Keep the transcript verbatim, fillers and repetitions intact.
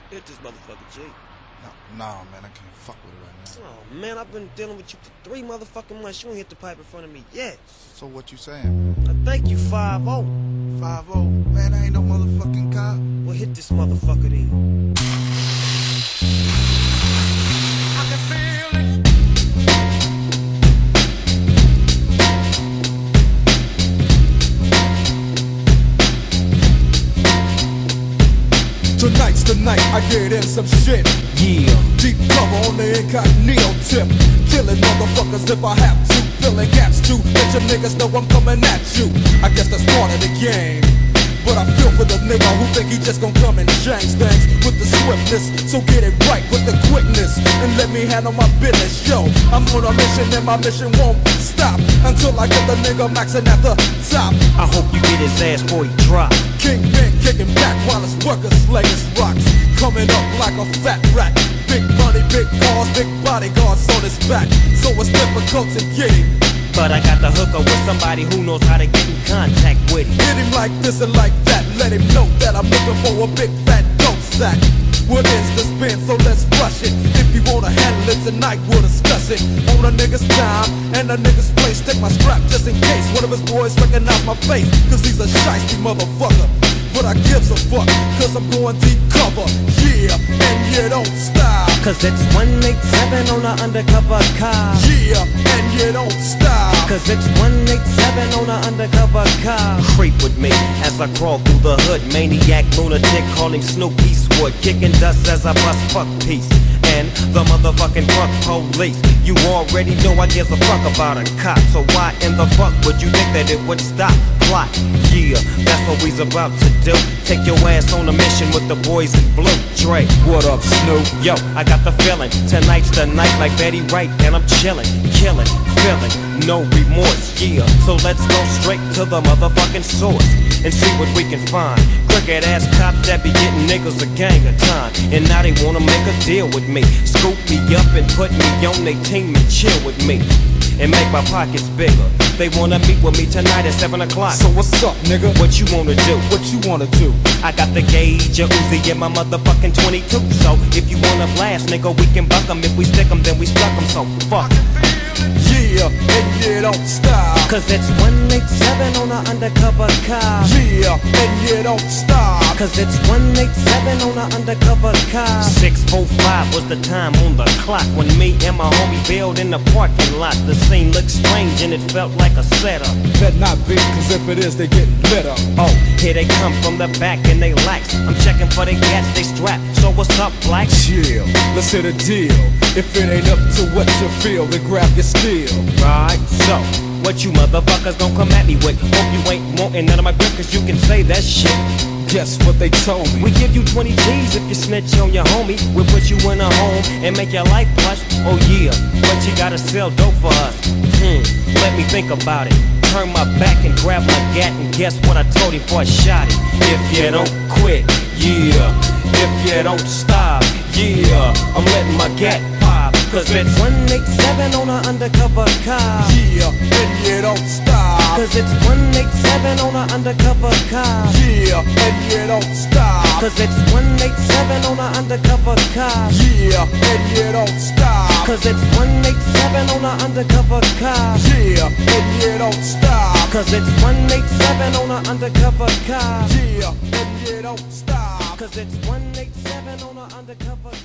Hit this motherfucker, G. No, nah, man, I can't fuck with it right now. Oh, man, I've been dealing with you for three motherfucking months. You ain't hit the pipe in front of me yet. So what you saying? I thank you, five oh. five oh? Man, I ain't no motherfucking cop. Well, hit this motherfucker then. I can feel it. Tonight's the night I get in some shit. Yeah. Deep cover on the incognito tip. Killing motherfuckers if I have to. Filling gaps too. Let your niggas know I'm coming at you. I guess that's part of the game. But I feel for the nigga who think he just gon' come and change things with the swiftness. So get it right with the quickness and let me handle my business. Yo, I'm on a mission and my mission won't stop until I get the nigga maxing at the top. I hope you get his ass before he drop. Kingpin kicking back while his workers slaying rocks. Coming up like a fat rat. Big money, big cars, big bodyguards on his back. So it's difficult to get him. But I got the hooker with somebody who knows how to get in contact with him. Hit him like this and like that. Let him know that I'm looking for a big fat dope sack. What is the spin? So let's rush it. If you wanna handle it tonight, we'll discuss it. On a nigga's time and a nigga's place. Take my strap just in case one of his boys recognize my face. Cause he's a shiesty motherfucker. But I gives a fuck, cause I'm going deep cover. Yeah, and you don't stop. Cause it's one eighty-seven on an undercover car. Yeah, and you don't stop. Cause it's one eighty-seven on an undercover car. Creep with me as I crawl through the hood. Maniac, lunatic, calling Snoop Eastwood. Kicking dust as I bust fuck peace. And the motherfucking fuck police. You already know I give a fuck about a cop. So why in the fuck would you think that it would stop? Plot, yeah, that's what we's about to do. Take your ass on a mission with the boys in blue. Dre, What up, Snoop? yo, I got the feeling. Tonight's the night like Betty Wright, and I'm chillin', killin', feeling, no remorse, yeah. So let's go straight to the motherfucking source and see what we can find. Crooked ass cops that be getting niggas a gang of time, and now they wanna make a deal with me. Scoop me up and put me on they team and chill with me, and make my pockets bigger. They wanna meet with me tonight at seven o'clock. So what's up, nigga? What you wanna do? What you wanna do? I got the gauge, a Uzi, and my motherfucking twenty-two. So if you wanna blast, nigga, we can buck 'em. If we stick 'em, then we stuck 'em. So fuck. Yeah, and you don't stop. Cause it's one eighty-seven on an undercover car. Yeah, and you don't stop. Cause it's one eighty-seven on an undercover car. six oh five was the time on the clock when me and my homie bailed in the parking lot. The scene looked strange and it felt like a setup. Bet not be, cause if it is, they getting lit up. Oh, here they come from the back and they lax. I'm checking for the gas, they strap. So what's up, black? Chill, let's hit a deal. If it ain't up to what you feel, then grab your steel. Right, so what you motherfuckers gon' come at me with? Hope you ain't wantin' none of my grip, cause you can say that shit. Guess what they told me? We give you twenty G's if you snitch on your homie. We'll put you in a home and make your life plush. Oh yeah, but you gotta sell dope for us. Hmm, let me think about it. Turn my back and grab my gat, and guess what I told him before I shot it? If you don't quit, yeah. If you don't stop, yeah. I'm letting my gat pop. Cause it's one eighty-seven on an undercover car. Yeah, and you don't stop. Cause it's one eighty-seven on an undercover car. Yeah, and you don't stop. Cause it's one eighty-seven on an undercover car. Yeah, and you don't stop. Cause it's one eighty-seven on an undercover car. Yeah, and you don't stop. Cause it's one eighty-seven on an undercover car. Yeah, and you don't stop. Cause it's one eighty-seven on an undercover